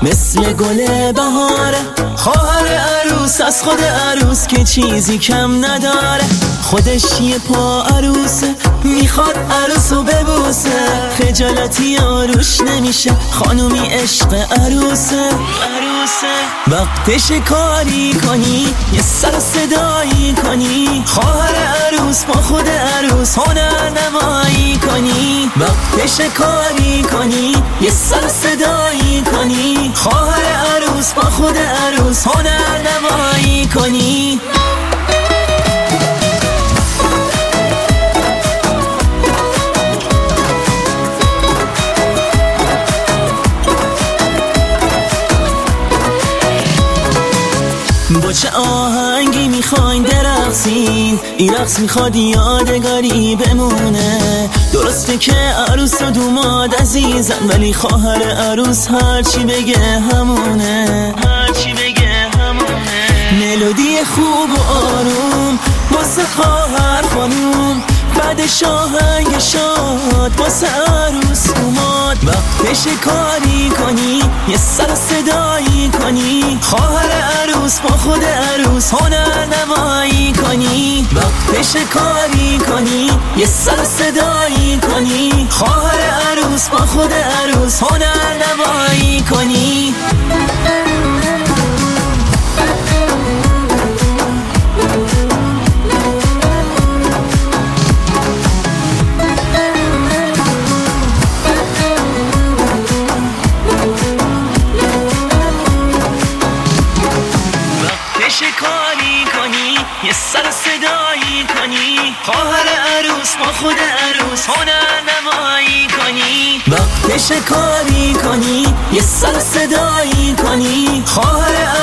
مثل گل بهاره. خواهر عروس از خود عروس که چیزی کم نداره. خودش یه پا عروسه، میخواد عروسو ببوسه. خجالتی آروش نمیشه، خانومی عشق عروسه. وقتش کاری کنی، یه سر صدایی کنی. خواهر عروس با خود عروس هنر نمایی کنی. وقتش کاری کنی، یه سر صدایی کنی. خواهر عروس با خود عروس هنر نمایی کنی. با چه آهنگی میخواین درقصین؟ این رقص میخواد یادگاری بمونه. درسته که عروس و دوماد عزیزم، ولی خواهر عروس هرچی بگه همونه. ملودی خوب و آروم واسه خواهر خانوم، بعدش آهنگ شاد واسه عروس دوماد. وقتش کاری کنی، یه سر صدایی کنی. خواهر عروس با خود عروس هنر نمایی کنی. وقتش کاری کنی، یه سر صدایی کنی. خواهر عروس با خود عروس هنر نمایی کنی. کاری کنی، یه سر صدایی کنی. خواهر عروس با خود عروس هنر نمایی کنی. وقتش کاری کنی، یه سر صدایی کنی. خواهر